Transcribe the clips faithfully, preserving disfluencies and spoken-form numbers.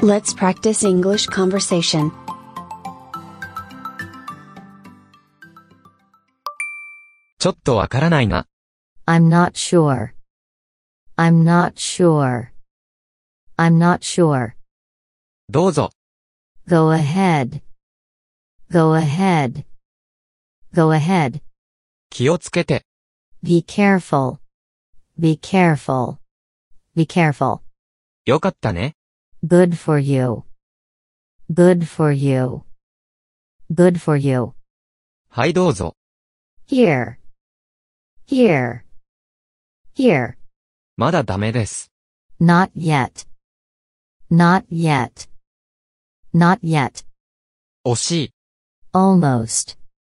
Let's practice English conversation. ちょっとわからないな。 I'm not sure. I'm not sure. I'm not sure. どうぞ。 Go ahead. Go ahead. Go ahead. 気をつけて。 Be careful. Be careful. Be careful. よかったね。 Good for you. Good for you. Good for you. はいどうぞ。 Here. Here. Here. まだダメです。 Not yet. Not yet. Not yet. 惜しい。 Almost.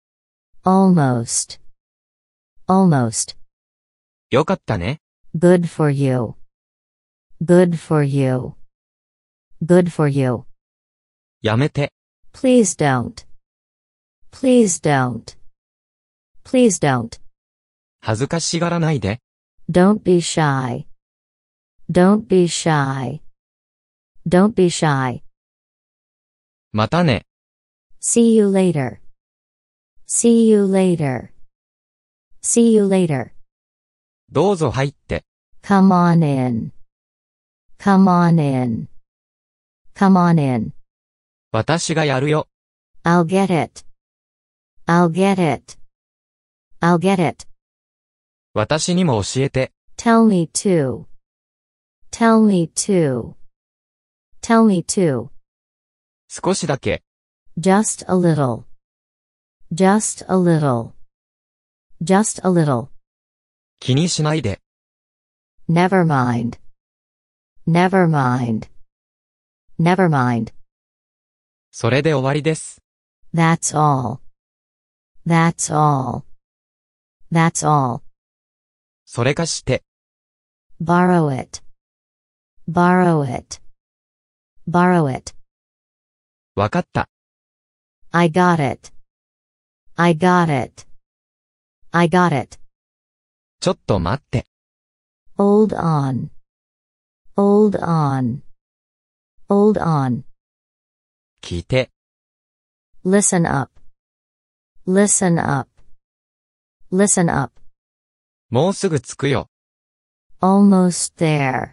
Almost. Almost. よかったね。 Good for you. Good for you. Good for you. やめて。 Please don't. Please don't. Please don't. 恥ずかしがらないで。 Don't be shy. Don't be shy. Don't be shy. またね。 See you later. See you later. See you later. どうぞ入って。 Come on in. Come on in. Come on in. 私がやるよ。 I'll get it. I'll get it. I'll get it. 私にも教えて。 Tell me to. Tell me to. Tell me to. 少しだけ。 Just a little. Just a little. Just a little. 気にしないで。 Never mind. Never mind. Never mind. それで終わりです。 That's all. That's all. That's all. それ貸して。 Borrow it. Borrow it. Borrow it. わかった。 I got it. I got it. I got it. ちょっと待って。 Hold on. Hold on. Hold on. 聞いて。 Listen up. Listen up. Listen up. もうすぐ着くよ。 Almost there.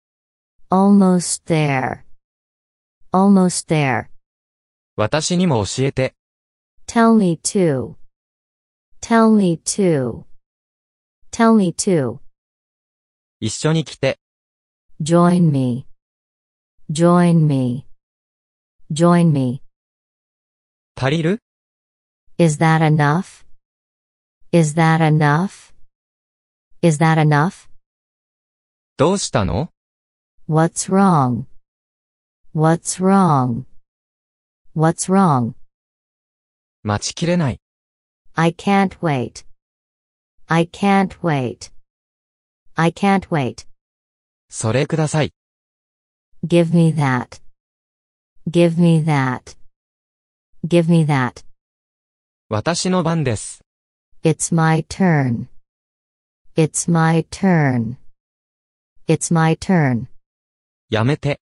Almost there. Almost there. 私にも教えて。 Tell me to. Tell me to. Tell me to. 一緒に来て。 Join me. Join me. Join me. 足りる？ Is that enough? Is that enough? Is that enough? どうしたの？ What's wrong? What's wrong? What's wrong? 待ちきれない。 I can't wait. I can't wait. I can't wait. それください。 Give me that. Give me that. Give me that. 私の番です。 It's my turn. It's my turn. It's my turn. やめて。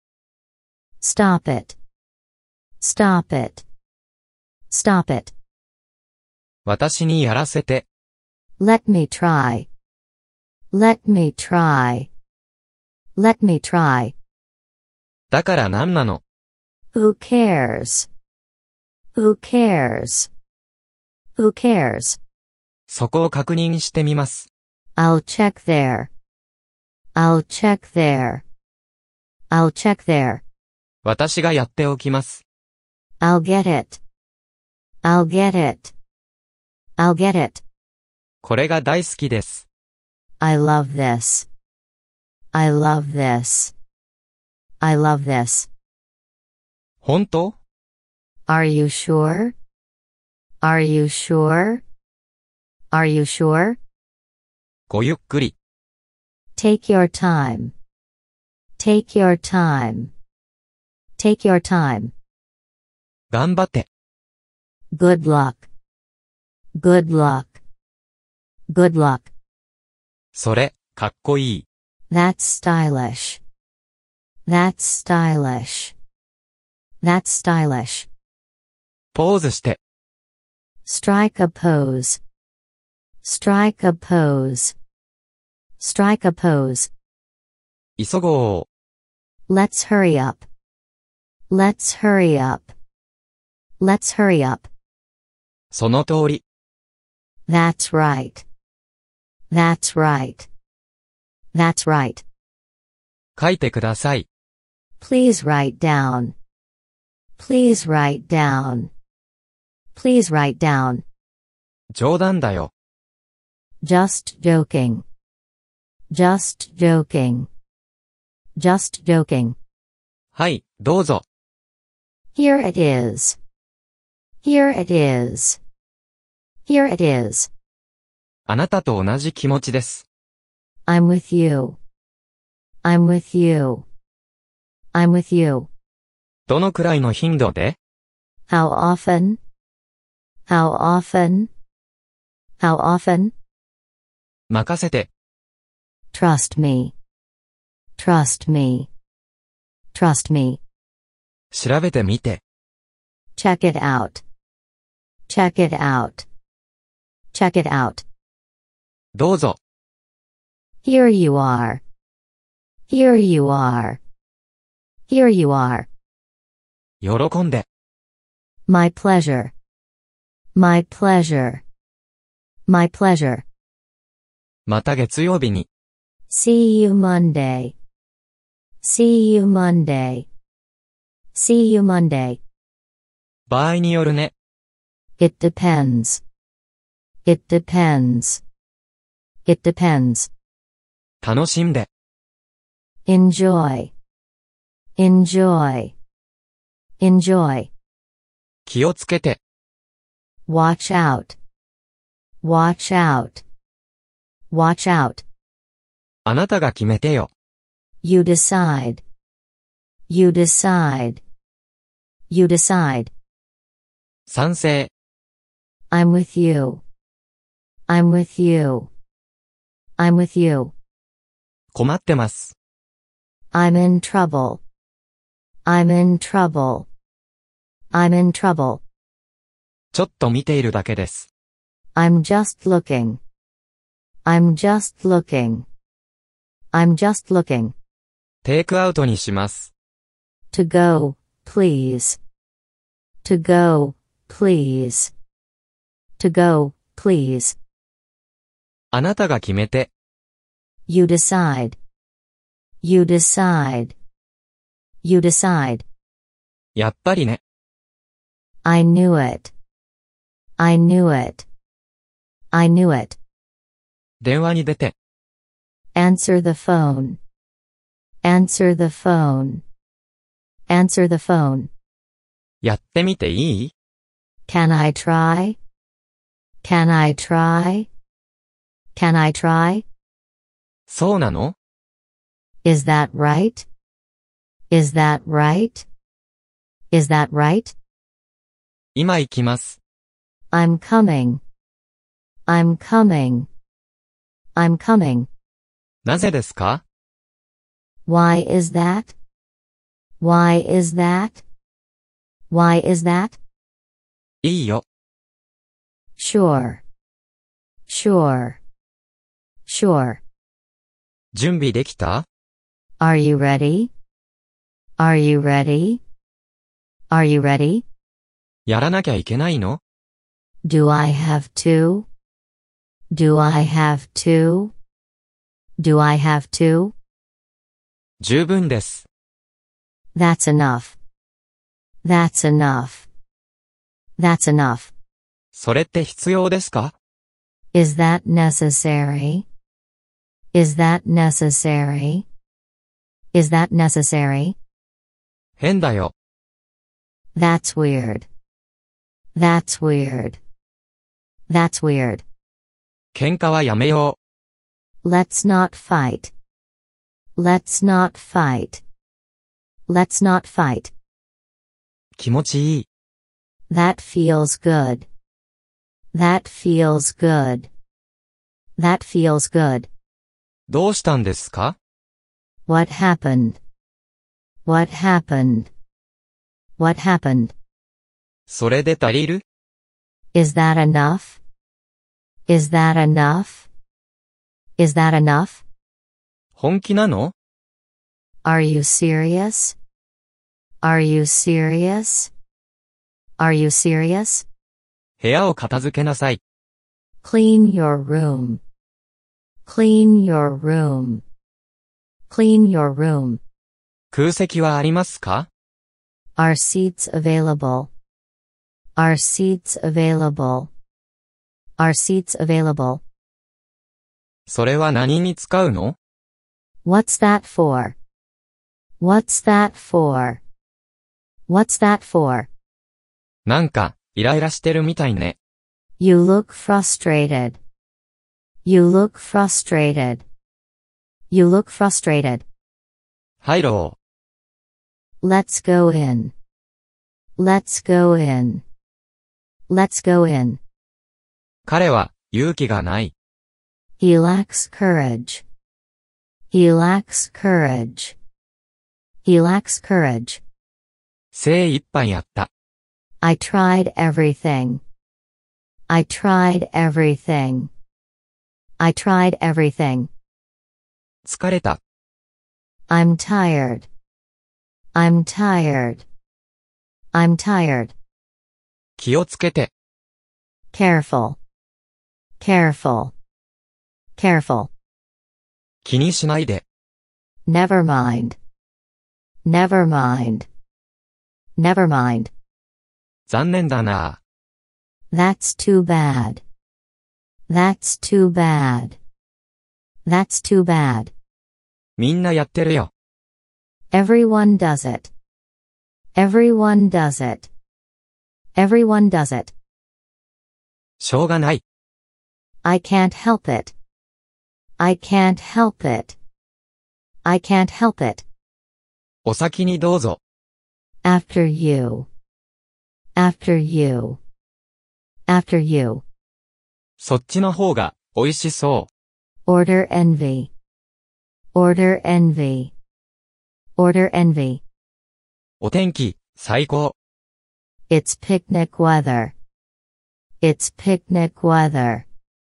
Stop it. Stop it. Stop it. 私にやらせて。 Let me try. Let me try. Let me try. だから何なの？ Who cares? Who cares? Who cares? そこを確認してみます。 I'll check there. I'll check there. I'll check there. 私がやっておきます。 I'll get it. I'll get it. I'll get it. これが大好きです。 I love this. I love this. I love this. 本当？ Are you sure? Are you sure? Are you sure? ごゆっくり。 Take your time. Take your time. Take your time. 頑張って。 Good luck. Good luck. Good luck. それ、かっこいい。 That's stylish. That's stylish. That's stylish. ポーズして。 Strike a pose. Strike a pose. Strike a pose. 急ごう。 Let's hurry up. Let's hurry up. Let's hurry up. その通り。 That's right. That's right. That's right. 書いてください。 Please write down. Please write down. Please write down. 冗談だよ。 Just joking. Just joking. Just joking. はい、どうぞ。 Here it is. Here it is. Here it is. あなたと同じ気持ちです。 I'm with you. I'm with you. I'm with you. どのくらいの頻度で？ How often? How often? How often? 任せて。 Trust me. Trust me. Trust me. 調べてみて。 Check it out. Check it out. Check it out. どうぞ。 Here you are. Here you are. Here you are. 喜んで。 My pleasure. My pleasure. My pleasure. また月曜日に。 See you Monday. See you Monday. See you Monday. 場合によるね。 It depends. It depends. It depends. 楽しんで。 Enjoy. Enjoy. Enjoy. 気をつけて。 Watch out. Watch out. Watch out. あなたが決めてよ。 You decide. You decide. You decide. 賛成。 I'm with you. I'm with you. I'm with you. 困ってます。 I'm in trouble. I'm in trouble. I'm in trouble. ちょっと見ているだけです。 I'm just looking. I'm just looking. I'm just looking. テイクアウトにします。 To go, please. To go, please. To go, please. あなたが決めて。 You decide. You decide. You decide. やっぱりね。 I knew it. I knew it. I knew it. 電話に出て。 Answer the phone. Answer the phone. Answer the phone. やってみていい？ Can I try? Can I try? Can I try? そうなの？ Is that right? Is that right? Is that right? 今行きます。 I'm coming. I'm coming. I'm coming. なぜですか？ Why is that? Why is that? Why is that? いいよ。 Sure. Sure. Sure. 準備できた？ Are you ready? Are you ready? Are you ready? やらなきゃいけないの？ Do I have to? Do I have to? Do I have to? 十分です。 That's enough. That's enough. That's enough. それって必要ですか？ Is that necessary? Is that necessary? Is that necessary? 変だよ。 That's weird. That's weird. That's weird. 喧嘩はやめよう。 Let's not fight. Let's not fight. Let's not fight. 気持ちいい。 That feels good. That feels good. That feels good. どうしたんですか？ What happened? What happened? What happened? それで足りる？ Is that enough? Is that enough? Is that enough? 本気なの？ Are you serious? Are you serious? Are you serious? 部屋を片付けなさい。 Clean your room. Clean your room. Clean your room. 空席はありますか？ Are seats available? Are seats available? Are seats available? それは何に使うの？ What's that for? What's that for? What's that for? なんか、イライラしてるみたいね。 You look frustrated. You look frustrated. You look frustrated. 入ろう。 Let's go in. Let's go in. Let's go in. 彼は、勇気がない。 He lacks courage. He lacks courage. He lacks courage. 精一杯やった。 I tried everything. I tried everything. I tried everything. 疲れた。 I'm tired. I'm tired. I'm tired. 気をつけて。 Careful. Careful. Careful. 気にしないで。 Never mind. Never mind. Never mind. 残念だな。 That's too bad. That's too bad. That's too bad. みんなやってるよ。 Everyone does it. Everyone does it. Everyone does it. しょうがない。 I can't help it. I can't help it. I can't help it. お先にどうぞ。 After you. After you. After you. そっちの方が、美味しそう。 Order envy. Order envy. Order envy. お天気、最高。 It's picnic weather. It's picnic weather.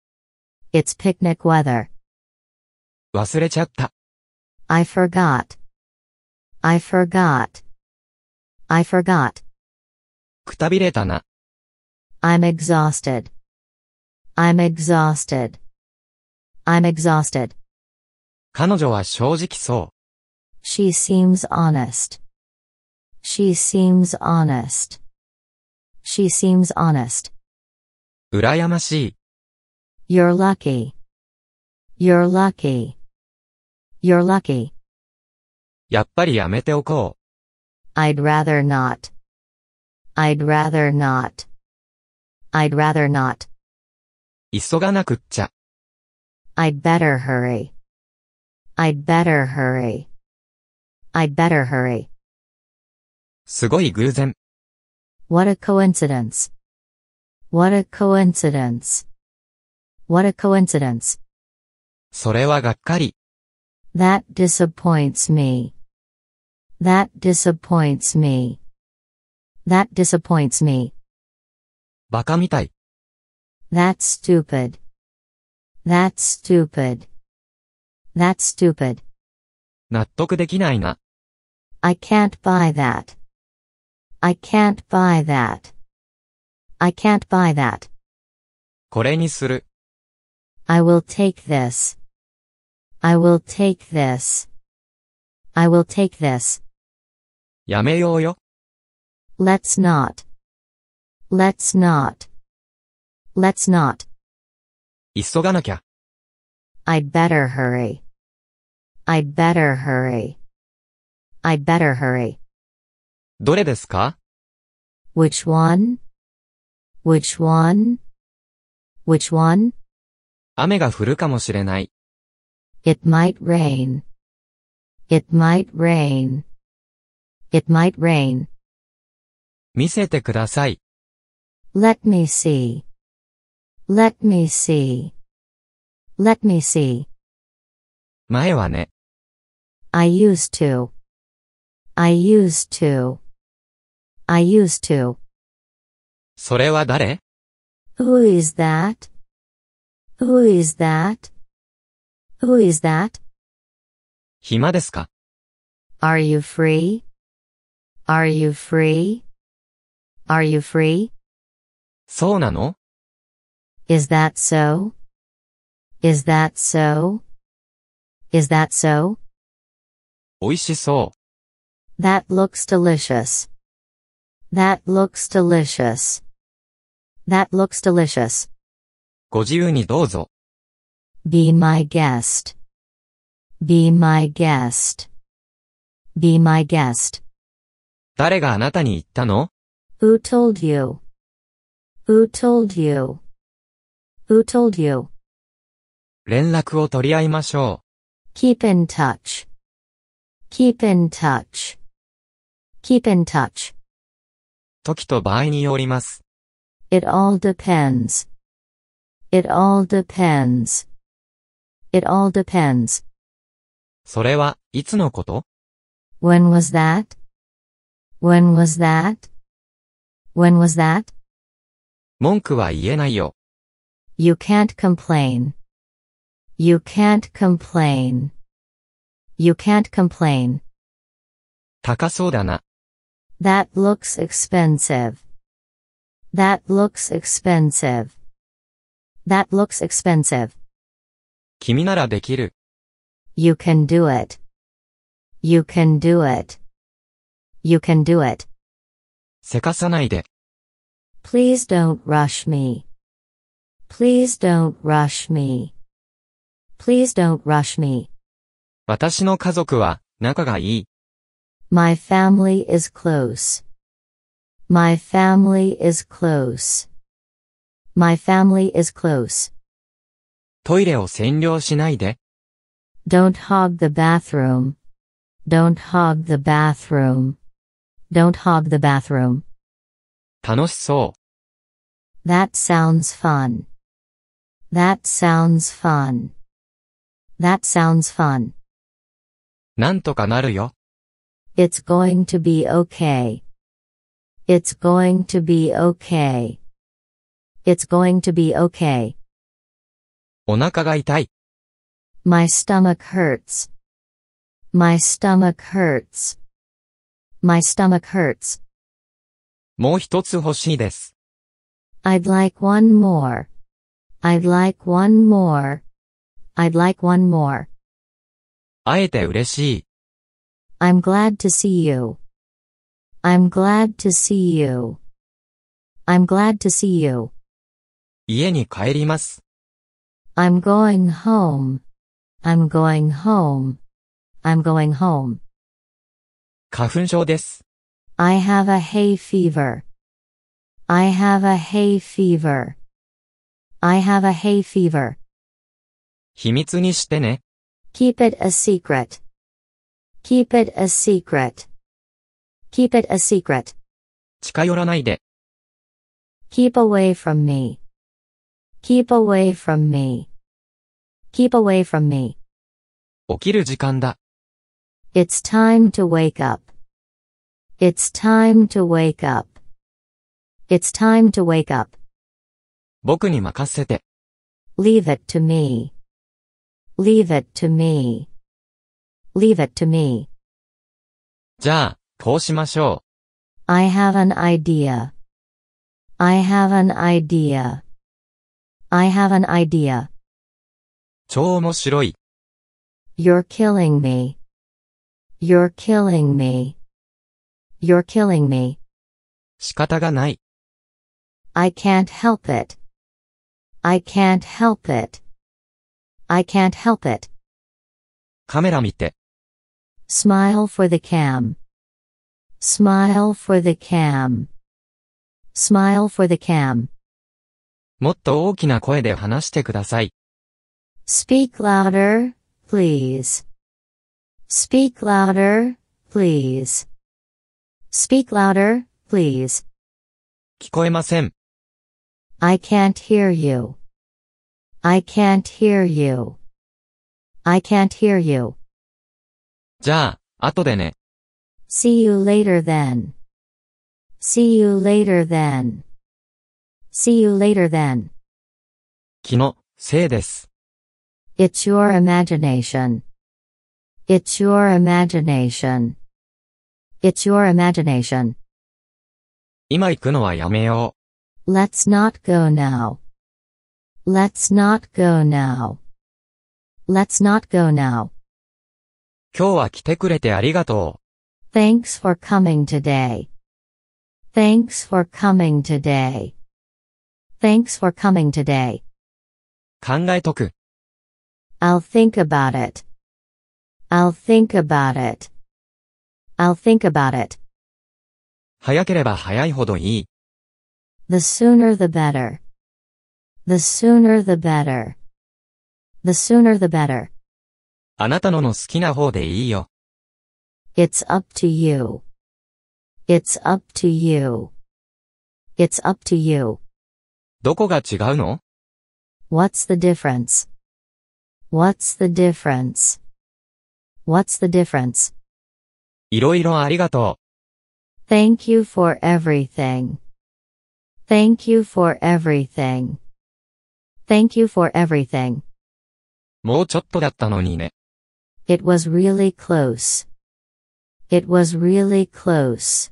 It's picnic weather. 忘れちゃった。 I forgot. I forgot. I forgot. くたびれたな。 I'm exhausted. I'm exhausted. I'm exhausted. 彼女は正直そ She seems honest. She seems honest. She seems honest. う。羨ましい。 You're lucky. You're lucky. You're lucky. やっぱりやめておこう。 I'd rather not. I'd rather not. I'd rather not. 急がなくっちゃ。 I'd better hurry. I'd better hurry. I'd better hurry. すごい偶然。 What a coincidence. What a coincidence. What a coincidence. それはがっかり。 That disappoints me. That disappoints me. That disappoints me. バカみたい。 That's stupid. That's stupid. That's stupid. 納得できないな。 I can't buy that. I can't buy that. I can't buy that. これにする。 I will take this. I will take this. I will take this. やめようよ。 Let's not. Let's not. Let's not. 急がなきゃ。 I'd better hurry. I'd better hurry. I'd better hurry. どれですか？ Which one? Which one? Which one? 雨が降るかもしれない。 It might rain. It might rain. It might rain. 見せてください。 Let me see. Let me see. Let me see. 前はね。 I used to. I used to. I used to. それは誰？ Who is that? Who is that? Who is that? 暇ですか？ Are you free? Are you free? Are you free? そうなの？ Is that so? Is that so? Is that so? 美味しそう。 That looks delicious. That looks delicious. That looks delicious. ご自由にどうぞ。 Be my guest. Be my guest. Be my guest. 誰があなたに言ったの？ Who told you? Who told you? Who told you? 連絡を取り合いましょ Keep in touch. Keep in touch. Keep in touch. う。時と場合によります。 It all depends. It all depends. It all depends. それはいつのこと？ When was that? When was that? When was that? 文句は言えないよ。 You can't complain. You can't complain. You can't complain. 高そうだな。 That looks expensive. That looks expensive. That looks expensive. 君ならできる。 You can do it. You can do it. You can do it. せかさないで。 Please don't rush me. Please don't rush me. Please don't rush me. 私の家族は仲がいい。 My family is close. My family is close. My family is close. トイレを占領しないで。 Don't hog the bathroom. Don't hog the bathroom. Don't hog the bathroom. 楽しそ That sounds fun. That sounds fun. That sounds fun. う。なんとかなるよ。 It's going to be okay. It's going to be okay. It's going to be okay. お腹が痛い。 My stomach hurts. My stomach hurts. My stomach hurts. もう一つ欲しいです。 I'd like one more. I'd like one more. I'd like one more. 会えて嬉しい。 I'm glad to see you. I'm glad to see you. I'm glad to see you. 家に帰ります。 I'm going home. I'm going home. I'm going home. 花粉症です。 I have a hay fever. I have a hay fever. I have a hay fever. 秘密にしてね。 Keep it a secret. Keep it a secret. Keep it a secret. 近寄らないで。 Keep away from me. Keep away from me. Keep away from me. 起きる時間だ。 It's time to wake up. It's time to wake up. It's time to wake up. 僕に任せて。 Leave it to me. Leave it to me. Leave it to me. じゃあ、こうしましょ I have an idea. I have an idea. I have an idea. う。超面白い。 You're killing me. You're killing me. You're killing me. 仕方がない。 I can't help it. I can't help it. I can't help it. カメラ見て。 Smile for the cam. Smile for the cam. Smile for the cam. もっと大きな声で話してください。 Speak louder, please. Speak louder, please. Speak louder, please. 聞こえません。 I can't hear you. I can't hear you. I can't hear you. じゃあ、後でね。 See you later then. See you later then. See you later then. 気のせいです。 It's your imagination. It's your imagination. It's your imagination. 今行くのはやめよ Let's not go now. Let's not go now. Let's not go now. う。今日は来てくれてありがと Thanks for coming today. Thanks for coming today. Thanks for coming today. う。考えとく。 I'll think about it. I'll think about it. I'll think about it. 早ければ早いほどいい。 The sooner the better. The sooner the better. The sooner the better. あなたのの好きな方でいいよ。 It's up to you. It's up to you. It's up to you. どこが違うの What's the difference? What's the difference? What's the difference? いろいろありがと Thank you for everything. Thank you for everything. Thank you for everything. う。もうちょっとだったのにね。 It was really close. It was really close.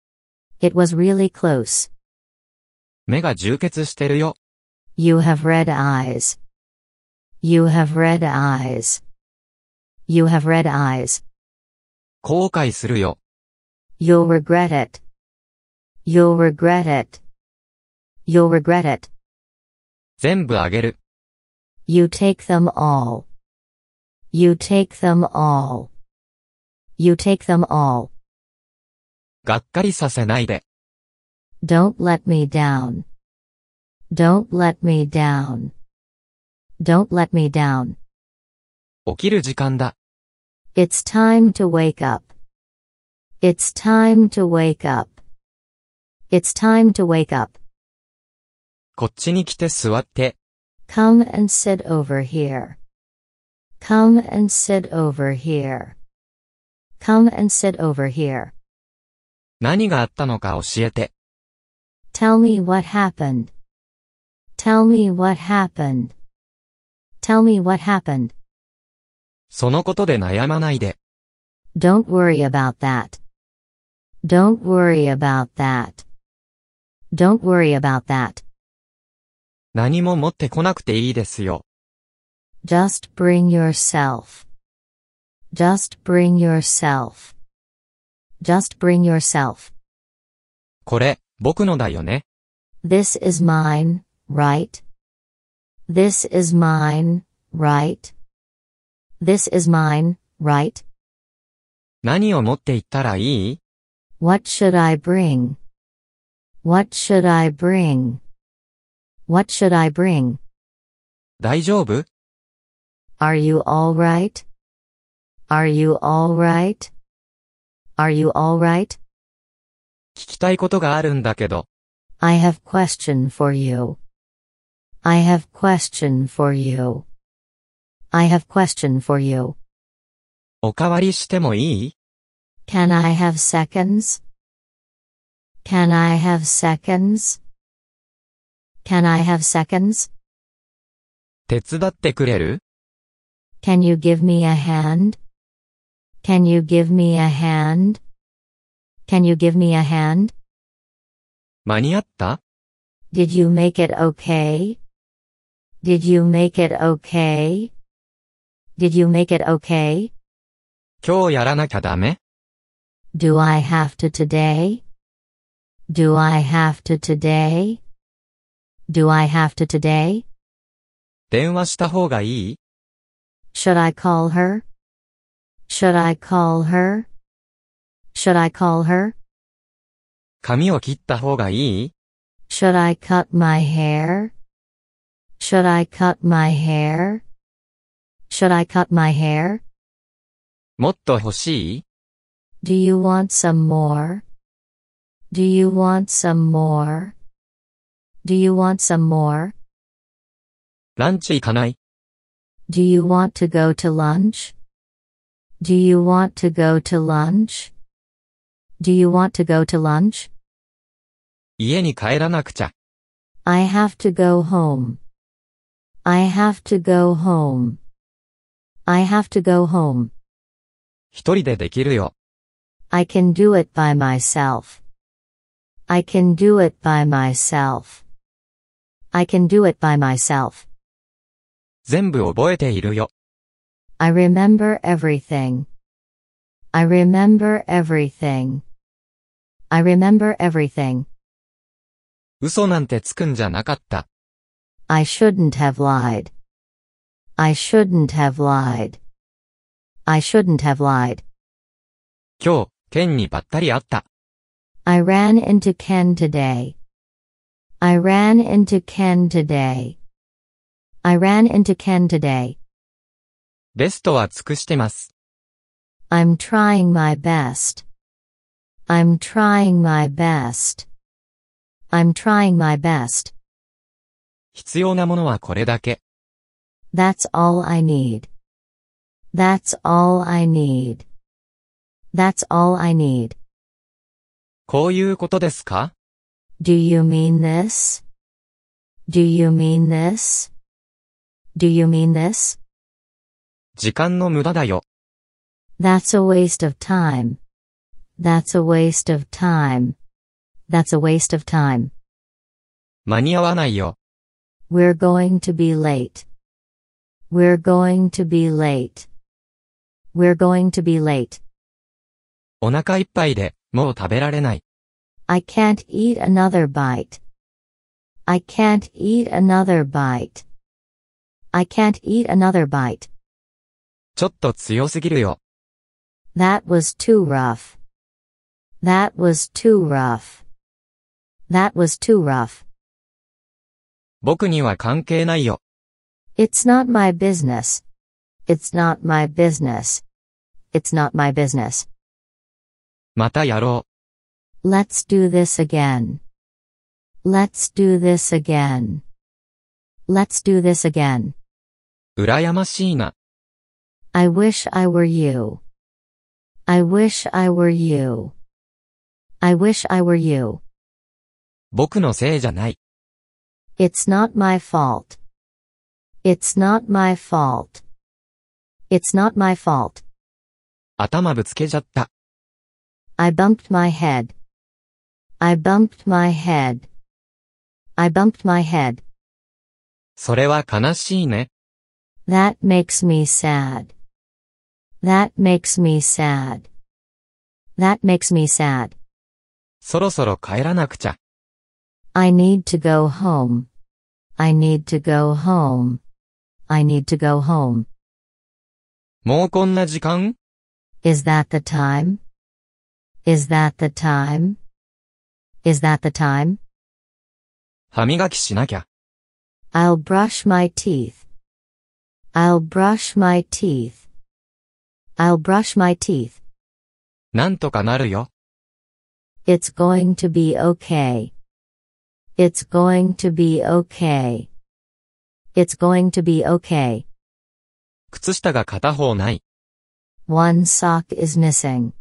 It was really close. 目が充血してるよ。 You have red eyes. You have red eyes. You have red eyes. 後悔するよ。 You'll regret it. You'll regret it. You'll regret it. 全部あげる。 You take them all. You take them all. You take them all. がっかりさせないで。 Don't let me down. Don't let me down. Don't let me down. 起きる時間だ。 It's time to wake up. It's time to wake up. It's time to wake up. こっちに来て座って。 Come and sit over here. Come and sit over here. Come and sit over here. 何があったのか教えて。 Tell me what happened. Tell me what happened. Tell me what happened. そのことで悩まないで。 Don't worry about that. Don't worry about that. Don't worry about that. 何も持ってこなくていいですよ。 Just bring yourself. Just bring yourself. Just bring yourself. これ、僕のだよね。 This is mine, right? This is mine, right? This is mine, right? 何を持って行ったらいい What should I bring? What should I bring? What should I bring? 大丈夫 Are you all right? Are you all right? Are you all right? 聞きたいことがあるんだけど。 I have question for you. I have question for you. I have question for you. おかわりしてもいい Can I have seconds? Can I have seconds? Can I have seconds? 手伝ってくれる Can you give me a hand? Can you give me a hand? Can you give me a hand? 間に合った Did you make it okay? Did you make it okay? Did you make it okay? 今日やらなきゃダメ Do I have to today? Do I have to today? Do I have to today? 電話した方がいい Should I call her? Should I call her? Should I call her? 髪を切った方がいい Should I cut my hair? Should I cut my hair? Should I cut my hair? もっと欲しい Do you want some more? Do you want some more? Do you want some more? ランチ行かない Do you want to go to lunch? Do you want to go to lunch? Do you want to go to lunch? 家に帰らなくちゃ。 I have to go home. I have to go home. I have to go home. 一人でできるよ。 I can do it by myself. I can do it by myself. I can do it by myself. 全部覚えているよ。 I remember everything. I remember everything. I remember everything. 嘘なんてつくんじゃなかった。 I shouldn't have lied. I shouldn't have lied. I shouldn't have lied. 今日、ケンにばったり会った。 I ran into Ken today. I ran into Ken today. I ran into Ken today. ベストは尽くしてます。 I'm trying my best. I'm trying my best. I'm trying my best. 必要なものはこれだけ。 That's all I need. That's all I need. That's all I need. こういうことですか? Do you mean this? Do you mean this? Do you mean this? 時間の無駄だよ。 That's a waste of time. That's a waste of time. That's a waste of time. 間に合わないよ。 We're going to be late. We're going to be late. We're going to be late. お腹いっぱいで、もう食べられない。 I can't eat another bite. I can't eat another bite. I can't eat another bite. ちょっと強すぎるよ。 That was too rough. That was too rough. That was too rough. 僕には関係ないよ。 It's not my business. It's not my business. It's not my business. またやろう。 Let's do this again. Let's do this again. Let's do this again. 羨ましいな。 I wish I were you. I wish I were you. I wish I were you. 僕のせいじゃない。 It's not my fault. It's not my fault. It's not my fault. 頭ぶつけちゃった。 I bumped my head. I bumped my head. I bumped my head. それは悲しいね。 That makes me sad. That makes me sad. That makes me sad. そろそろ帰らなくちゃ。 I need to go home. I need to go home. I need to go home. もうこんな時間? Is that the time? Is that the time? Is that the time? 歯磨きしなきゃ。 I'll brush my teeth. I'll brush my teeth. I'll brush my teeth. なんとかなるよ。 It's going to be okay. It's going to be okay. It's going to be okay. 靴下が片方ない。 One sock is missing.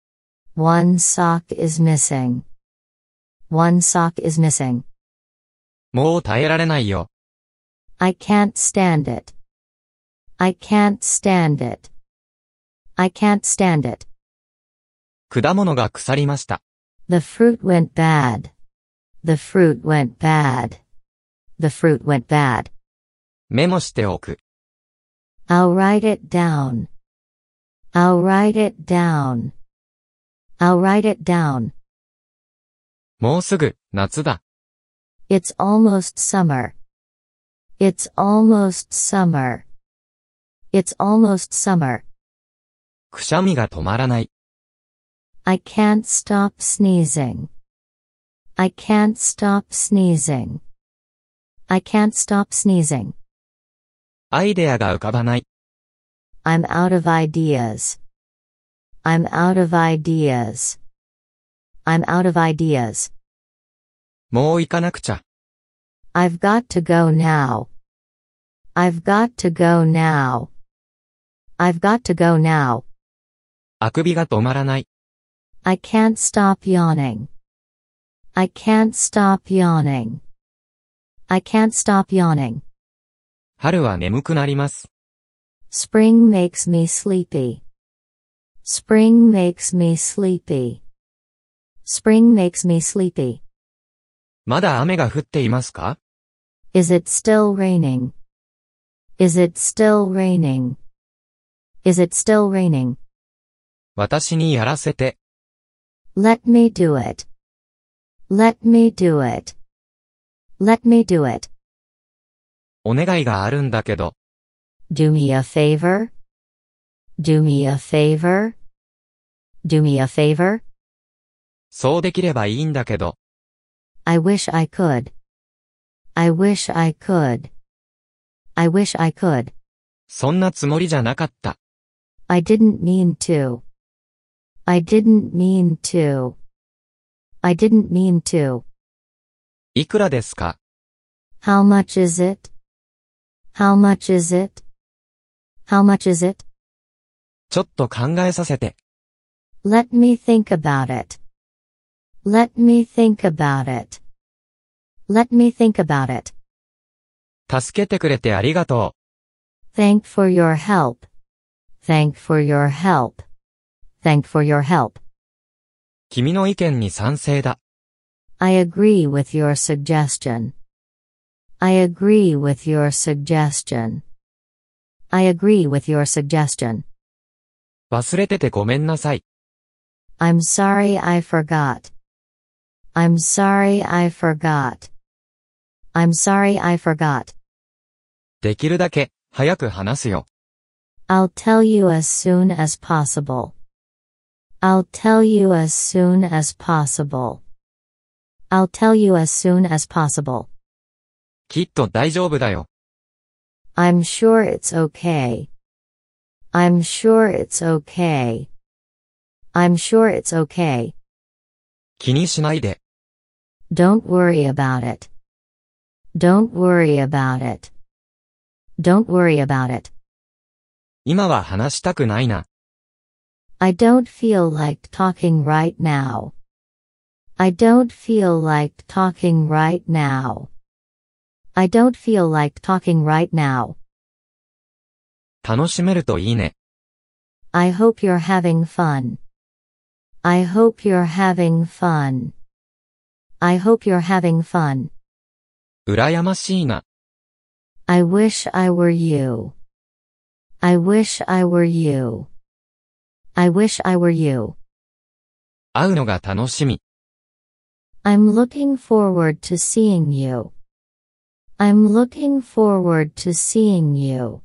One sock is missing. One sock is missing. もう耐えられないよ。 I can't stand it. I can't stand it. I can't stand it. 果物が腐りました。 The fruit went bad. The fruit went bad. The fruit went bad. メモしておく。 I'll write it down. I'll write it down. I'll write it down. もうすぐ、夏だ。 It's almost summer. It's almost summer. It's almost summer. くしゃみが止まらない。 I can't stop sneezing. I can't stop sneezing. I can't stop sneezing. アイデアが浮かばない。 I'm out of ideas. I'm out of ideas. I'm out of ideas. もう行かなくちゃ。 I've got to go now. I've got to go now. I've got to go now. あくびが止まらない。 I can't stop yawning. I can't stop yawning. I can't stop yawning. 春は眠くなります。 Spring makes me sleepy. Spring makes me sleepy. Spring makes me sleepy. まだ雨が降っていますか？ Is it still raining? Is it still raining? Is it still raining? 私にやらせて。 Let me do it. Let me do it. Let me do it. お願いがあるんだけど。 Do me a favor? Do me a favor? Do me a favor? そうできればいいんだけど。 I wish I could. I wish I could. I wish I could. そんなつもりじゃなかった。 I didn't mean to. I didn't mean to. I didn't mean to. いくらですか？ How much is it? How much is it? How much is it? ちょっと考えさせて。 Let me think about it. Let me think about it. Let me think about it. 助けてくれてありがとう。 Thank for your help. Thank for your help. Thank for your help. 君の意見に賛成だ。 I agree with your suggestion. I agree with your suggestion. I agree with your suggestion. 忘れててごめんなさい。 I'm sorry I forgot. I'm sorry I forgot. I'm sorry I forgot. できるだけ早く話すよ。 I'll tell you as soon as possible. I'll tell you as soon as possible. I'll tell you as soon as possible. きっと大丈夫だよ。 I'm sure it's okay. I'm sure it's okay. I'm sure it's okay. 気にしないで。 Don't worry about it. Don't worry about it. Don't worry about it. 今は話したくないな。 I don't feel like talking right now. I don't feel like talking right now. I don't feel like talking right now. 楽しめるといいね。 I hope you're having fun. I hope you're having fun. I hope you're having fun. 羨ましいな。 I wish I were you. I wish I were you. I wish I were you. 会うのが楽しみ。 I'm looking forward to seeing you. I'm looking forward to seeing you.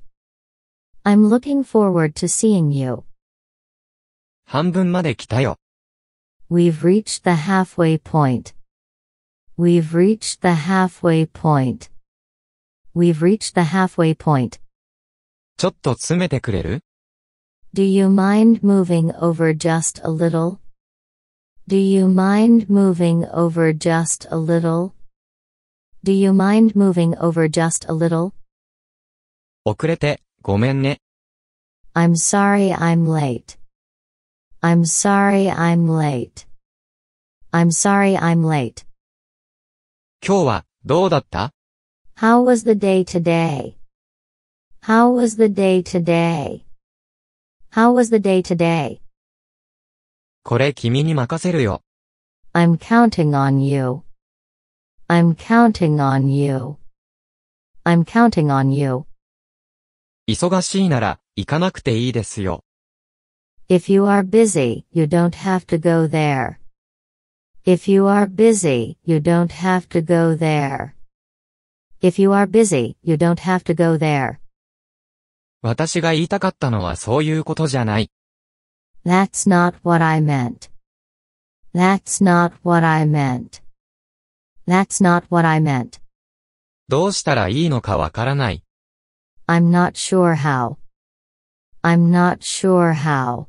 I'm looking forward to seeing you. 半分まで来たよ。 We've reached the halfway point. We've reached the halfway point. We've reached the halfway point. ちょっと詰めてくれる？ Do you mind moving over just a little? Do you mind moving over just a little? Do you mind moving over just a little? 遅れて、ごめんね。 I'm sorry I'm late. I'm sorry I'm late. I'm sorry I'm late. 今日は、どうだった？ How was the day today? How was the day today? How was the day today? これ君に任せるよ。 I'm counting on you. I'm counting on you. I'm counting on you. 忙しいなら、行かなくていいですよ。 If you are busy, you don't have to go there. If you are busy, you don't have to go there. If you are busy, you don't have to go there. 私が言いたかったのはそういうことじゃない。 That's not what I meant. That's not what I meant. That's not what I meant. どうしたらいいのかわからない。 I'm not sure how. I'm not sure how.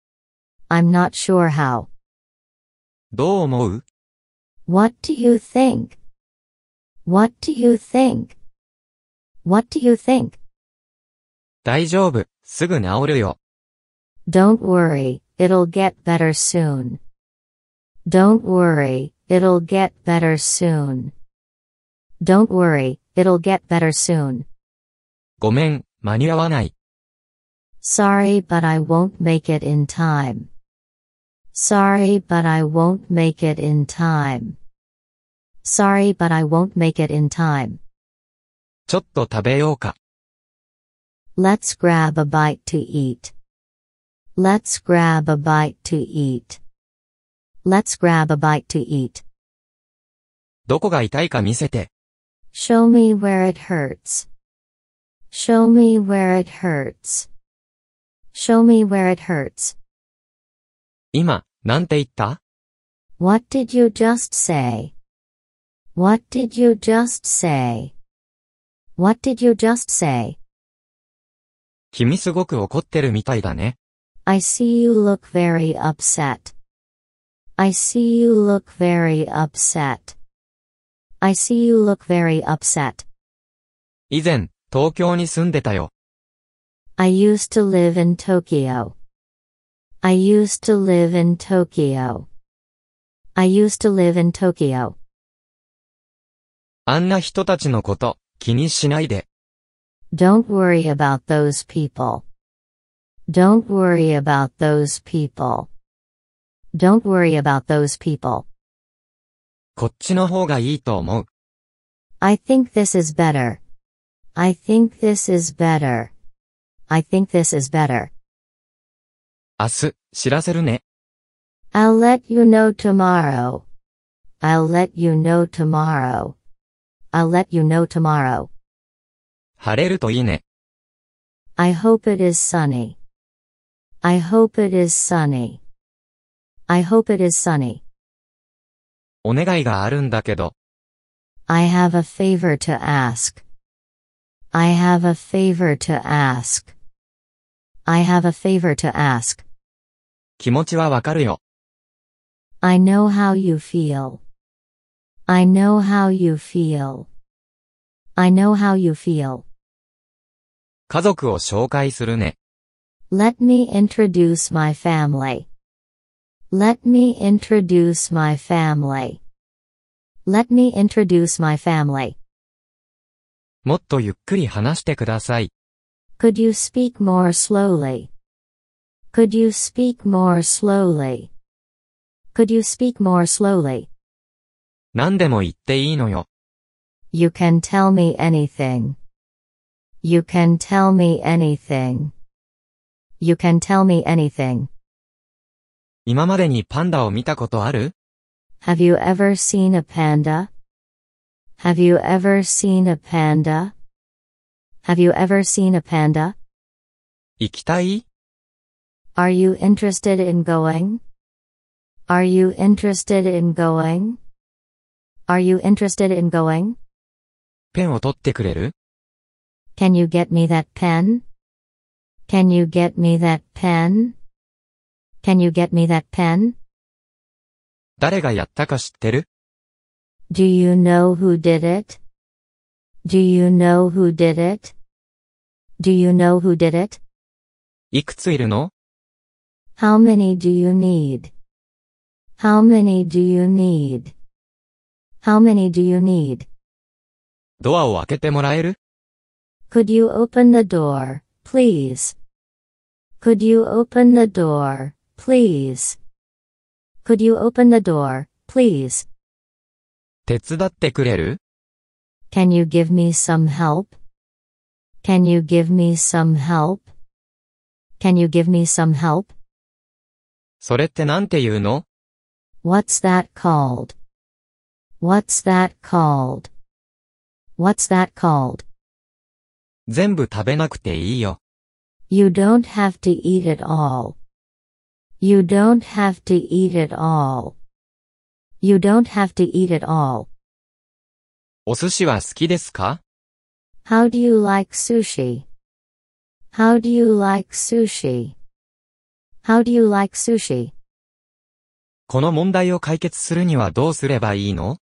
I'm not sure how. どう思う？ What do you think? What do you think? What do you think? 大丈夫、すぐ治るよ。 Don't worry, it'll get better soon. Don't worry, it'll get better soon. Don't worry, it'll get better soon. ごめん、間に合わない。 Sorry, but I won't make it in time. Sorry, but I won't make it in time. Sorry, but I won't make it in time. ちょっと食べようか。 Let's grab a bite to eat. Let's grab a bite to eat. Let's grab a bite to eat. どこが痛いか見せて。 Show me where it hurts. Show me where it hurts. Show me where it hurts. 今、なんて言った？ What did you just say? What did you just say? What did you just say? 君すごく怒ってるみたいだね。 I see you look very upset. I see you look very upset. I see you look very upset. 以前、東京に住んでたよ。 I used to live in Tokyo. I used to live in Tokyo. I used to live in Tokyo. あんな人たちのこと、気にしないで。 Don't worry about those people. Don't worry about those people. Don't worry about those people. こっちの方がいいと思う。 I think this is better. I think this is better. I think this is better. 明日、知らせるね。 I'll let you know tomorrow. I'll let you know tomorrow. I'll let you know tomorrow. 晴れるといいね。 I hope it is sunny. I hope it is sunny. I hope it is sunny. お願いがあるんだけど。 I have a favor to ask. I have a favor to ask. I have a favor to ask. 気持ちはわかるよ。 I know how you feel. I know how you feel. I know how you feel. 家族を紹介するね。 Let me introduce my family. Let me introduce my family. Let me introduce my family. もっとゆっくり話してください。 Could you speak more slowly? Could you speak more slowly? Could you speak more slowly? 何でも言っていいのよ。 You can tell me anything. You can tell me anything. You can tell me anything. 今までにパンダを見たことある？ Have you ever seen a panda? Have you ever seen a panda? Have you ever seen a panda? 行きたい？ Are you interested in going? Are you interested in going? Are you interested in going? ペンを取ってくれる？ Can you get me that pen? Can you get me that pen? Can you get me that pen? 誰がやったか知ってる？ Do you know who did it? Do you know who did it? Do you know who did it? いくついるの？ How many do you need? How many do you need? How many do you need? ドアを開けてもらえる？ Could you open the door, please? Could you open the door, please? Could you open the door, please? 手伝ってくれる？ Can you give me some help? Can you give me some help? Can you give me some help? それってなんて言うの？ What's that called? What's that called? What's that called? 全部食べなくていいよ。 You don't have to eat it all. You don't have to eat it all. You don't have to eat it all. お寿司は好きですか？ How do you like sushi? How do you like sushi? How do you like sushi? この問題を解決するにはどうすればいいの？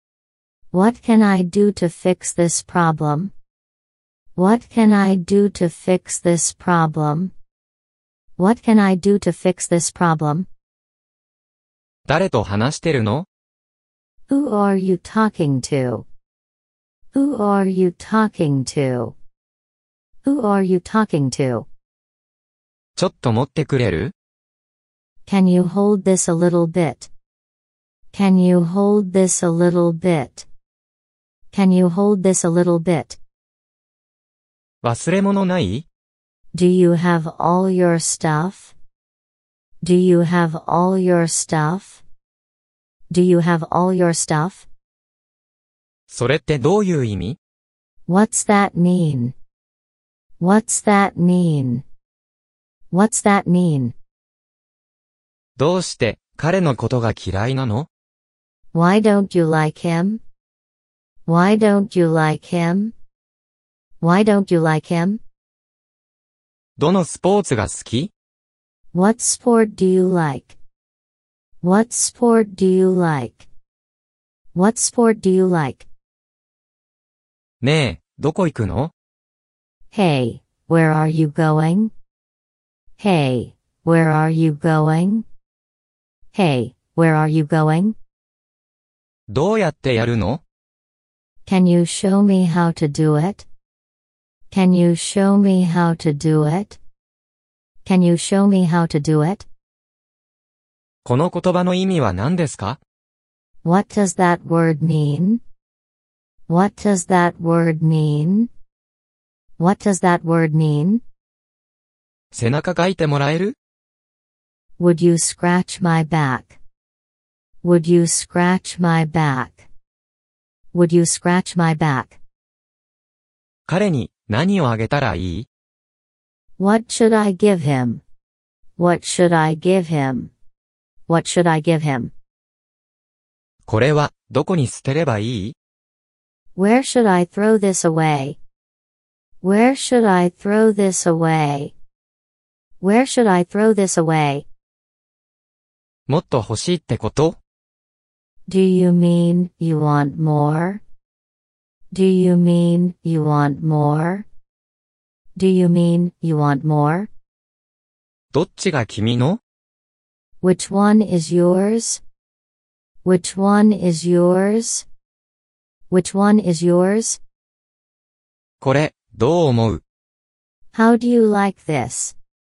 What can I do to fix this problem? What can I do to fix this problem? What can I do to fix this problem? 誰と話してるの？ Who are you talking to? Who are you talking to? Who are you talking to? ちょっと持ってくれる？ Can you hold this a little bit? Can you hold this a little bit? Can you hold this a little bit? 忘れ物ない？ Do you have all your stuff? Do you have all your stuff? Do you have all your stuff? それってどういう意味？ What's that mean? What's that mean? What's that mean? どうして彼のことが嫌いなの？ Why don't you like him? Why don't you like him? Why don't you like him? どのスポーツが好き？ What sport do you like? What sport do you like? What sport do you like? ねえ、どこ行くの？ Hey, where are you going? Hey, where are you going? Hey, where are you going? どうやってやるの？ Can you show me how to do it? Can you show me how to do it? Can you show me how to do it? この言葉の意味は何ですか？ What does that word mean? What does that word mean? What does that word mean? 背中かいてもらえる？ Would you scratch my back? Would you scratch my back? Would you scratch my back? 彼に何をあげたらいい？ What should I give him? What should I give him? What should I give him? これはどこに捨てればいい？ Where should I throw this away? Where should I throw this away? Where should I throw this away? もっと欲しいってこと？ Do you mean you want more? Do you mean you want more? Do you mean you want more? どっちが君の？ Which one is yours? Which one is yours? Which one is yours? これ、どう思う？ How do you like this?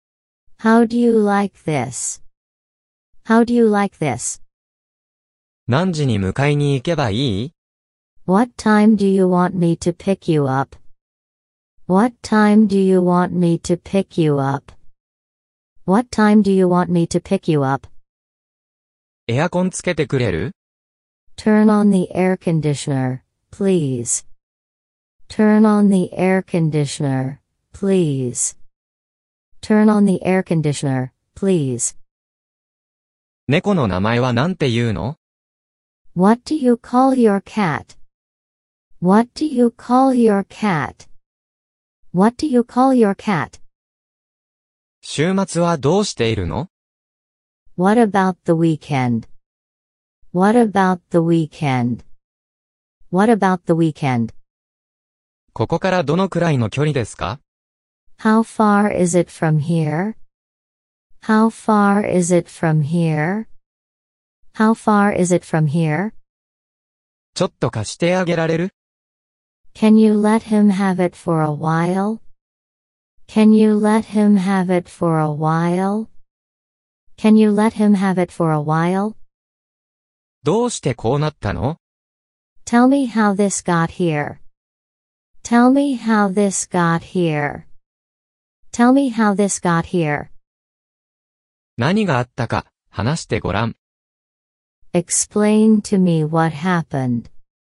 How do you like this? How do you like this? 何時に迎えに行けばいい？ What time do you want me to pick you up? What time do you want me to pick you up? What time do you want me to pick you up? エアコンつけてくれる？ Turn on the air conditioner, please. Turn on the air conditioner, please. Turn on the air conditioner, please. 猫の名前はなんて言うの？ What do you call your cat? What do you call your cat? What do you call your cat? 週末はどうしているの？ What about the weekend? What about the weekend? What about the weekend? ここからどのくらいの距離ですか？ How far is it from here? How far is it from here? How far is it from here? ちょっと貸してあげられる？ Can you let him have it for a while? Can you let him have it for a while? Can you let him have it for a while? どうしてこうなったの？ Tell me how this got here. Tell me how this got here. Tell me how this got here. 何があったか話してごらん。 Explain to me what happened.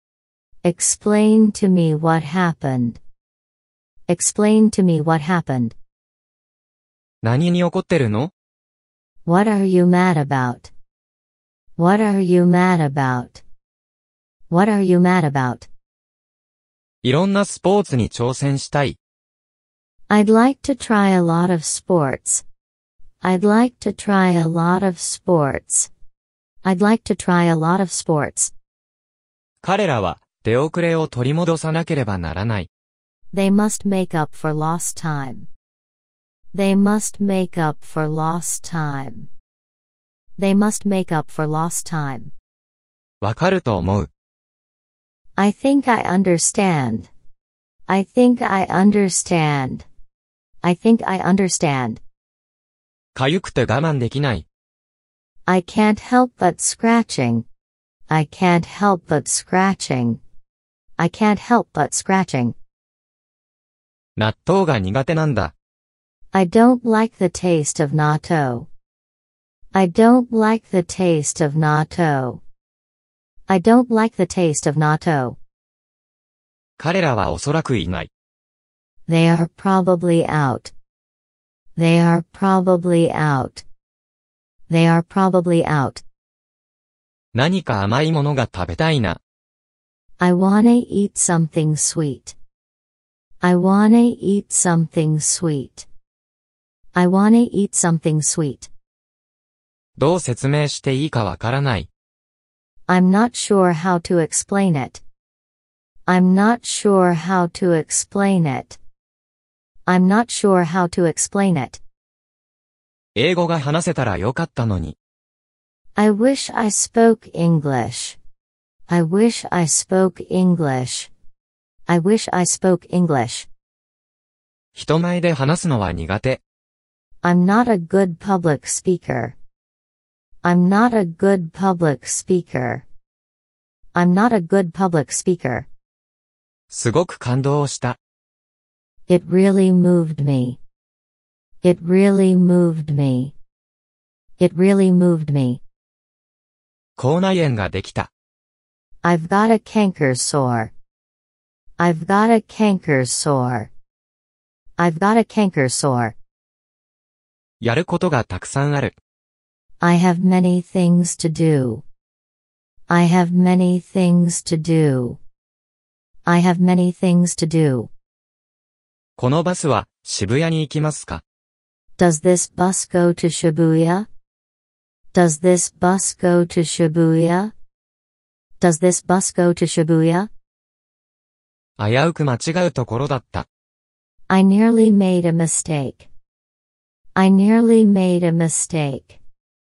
Explain to me what happened. Explain to me what happened. 何に怒ってるの？ What are you mad about? What are you mad about? What are you mad about? いろんなスポーツに挑戦したい。 I'd like to try a lot of sports. I'd like to try a lot of sports. I'd like to try a lot of sports. 彼らは出遅れを取り戻さなければならない。 They must make up for lost time. They must make up for lost time. They must make up for lost time. わかると思う。 I think I understand. I think I understand. I think I understand. かゆくて我慢できない。 I can't help but scratching. I can't help but scratching. I can't help but scratching. 納豆が苦手なんだ。 I don't like the taste of natto. I don't like the taste of natto. I don't like the taste of natto. 彼らはおそらくいない。 They are probably out. They are probably out. They are probably out. 何か甘いものが食べたいな。 I wanna eat something sweet. I wanna eat something sweet. I wanna eat something sweet. どう説明していいかわからない。 I'm not sure how to explain it. I'm not sure how to explain it. I'm not sure how to explain it. 英語が話せたらよかったのに。 I wish I spoke English. I wish I spoke English. I wish I spoke English. 人前で話すのは苦手。 I'm not a good public speaker. I'm not a good public speaker. I'm not a good public speaker. すごく感動した。 It really moved me. It really moved me. It really moved me. 口内炎ができた。 I've got a canker sore. I've got a canker sore. I've got a canker sore. やることがたくさんある。 I have many things to do. I have many things to do. I have many things to do. このバスは渋谷に行きますか？ Does this bus go to Shibuya? Does this bus go to Shibuya? Does this bus go to Shibuya? 危うく間違うところだった。 I nearly made a mistake. I nearly made a mistake.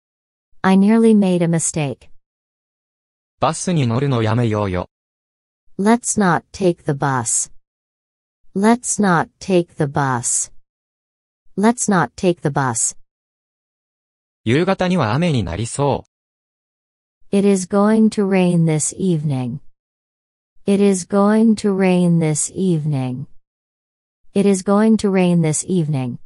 I nearly made a mistake. バスに乗るのやめようよ。 Let's not take the bus. Let's not take the bus. Let's not take the bus. 夕方には雨になりそう。 It is going to rain this evening. It is going to rain this evening. It is going to rain this evening.